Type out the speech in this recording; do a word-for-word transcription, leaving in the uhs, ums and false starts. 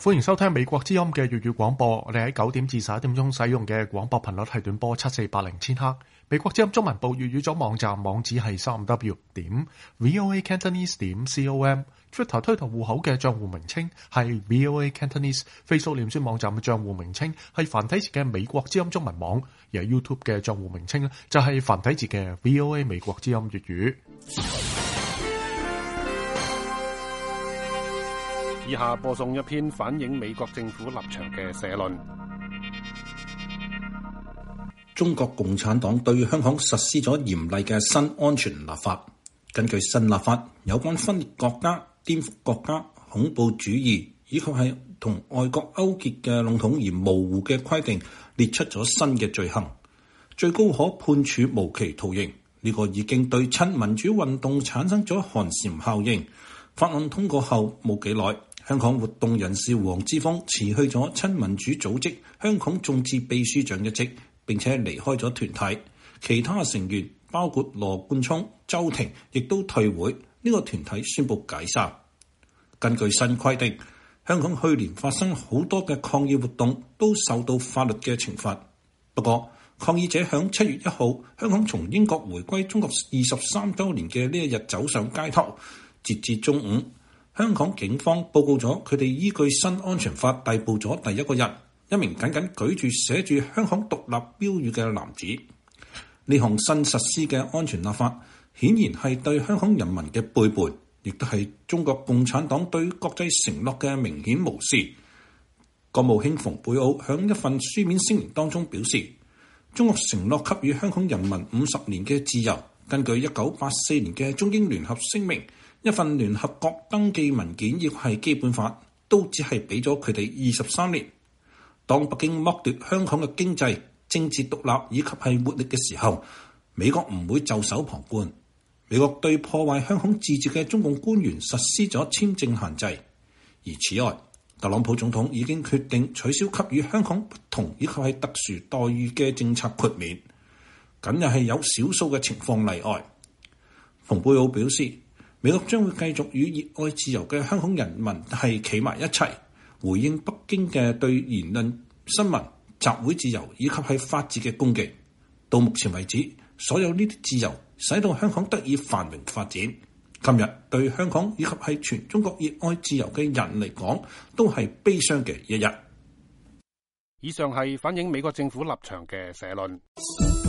歡迎收聽美國之音嘅粵語廣播。我哋喺九點至十一點鐘使用嘅廣播頻率係短波七四八零千赫。美國之音中文部粵語組網站網址係三 w 點 voa cantonese 點 com。Twitter 推特戶口嘅賬戶名稱係 voa cantonese。Facebook 臉書網站嘅賬戶名稱係繁體字嘅美國之音中文網，而 YouTube 嘅賬戶名稱咧就係繁體字嘅 voa 美國之音粵語。 以下播送一篇反映美國政府立場嘅社論。 中國共產黨對香港實施咗嚴厲嘅新安全立法。根據新立法，有關分裂國家、顛覆國家、恐怖主義以及係同外國勾結嘅籠統而模糊嘅規定，列出咗新嘅罪行，最高可判處無期徒刑。呢、這個已經對親民主運動產生咗寒蟬效應。法案通過後冇幾耐，香港活動人士黃之鋒辭去咗親民主組織香港眾志秘書長一職，並且離開咗團體。其他成員包括羅冠聰、周庭，亦都退會。呢、這個團體宣布解散。根據新規定，香港去年發生好多嘅抗議活動都受到法律嘅懲罰。不過，抗議者響七月一號，香港從英國回歸中國二十三週年嘅呢一日走上街頭。截至中午，香港警方報告咗佢哋依據新安全法逮捕咗第一個人，一名僅僅舉住寫住香港獨立標語嘅男子。呢項新實施嘅安全立法顯然係對香港人民嘅背叛，亦都係中國共產黨對國際承諾嘅明顯無視。國務卿蓬佩奧響一份書面聲明當中表示，中國承諾給予香港人民五十年嘅自由。根據一九八四年嘅中英聯合聲明，一份聯合國登記文件亦係基本法，都只係俾咗佢哋二十三年。當北京剝奪香港嘅經濟、政治獨立以及係活力嘅時候，美國唔會袖手旁觀。美國對破壞香港自治嘅中共官員實施咗簽證限制。而此外，特朗普總統已經決定取消給予香港不同以及係特殊待遇嘅政策豁免，僅又係有少數嘅情況例外。蓬佩奧表示，美國將會繼續與熱愛自由嘅香港人民係企埋一齊，回應北京嘅對言論、新聞、集會自由以及係法治嘅攻擊。到目前為止，所有呢啲自由使到香港得以繁榮發展。今日對香港以及係全中國熱愛自由嘅人嚟講，都係悲傷嘅一日。 以上係反映美國政府立場嘅社論。